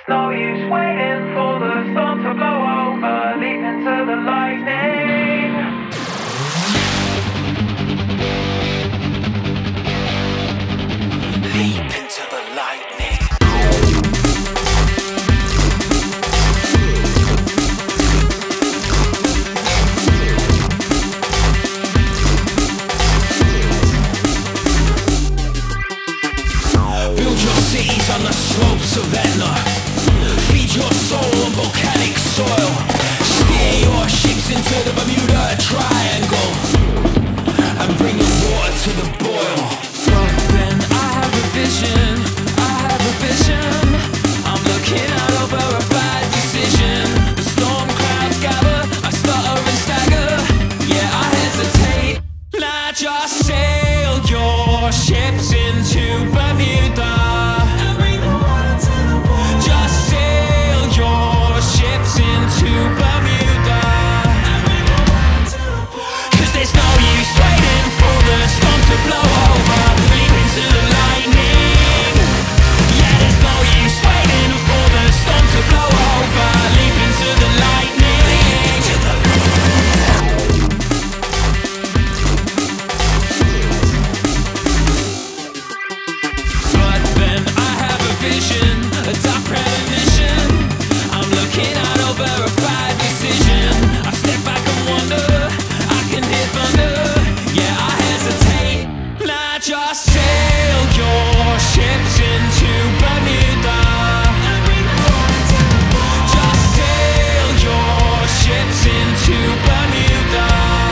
no use waiting for the storm to blow over, leap into the lightning. Leap into the lightning. Build your cities on the slopes of Etna. Feed your soul on volcanic soil. Steer your ships into the Bermuda Triangle and bring the water to the boil. But then I have a vision, I have a vision. I'm looking out over a bad decision. The storm clouds gather, I stutter and stagger. Yeah, I hesitate. Now just sail your ships into Bermuda. Just sail your ships into Bermuda. 'Cause there's no use waiting for the storm to blow over, leap into the lightning. Yeah, there's no use waiting for the storm to blow over, leap into the lightning. But then I have a vision, a dark premonition. I'm looking out over a bad decision. I step back and wonder, I can hear thunder. Yeah, I hesitate. Now just sail your ships into Bermuda. Just sail your ships into Bermuda.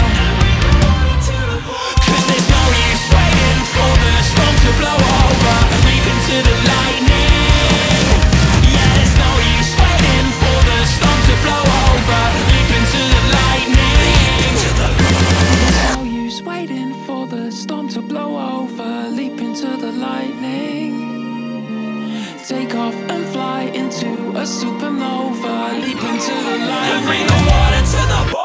'Cause there's no use waiting for the storm to blow over, leap into the lightning. Yeah, there's no use waiting for the storm to blow over, leap into the lightning. No use waiting for the storm to blow over, leap into the lightning. Take off and fly into a supernova, leap into the lightning. And bring the water to the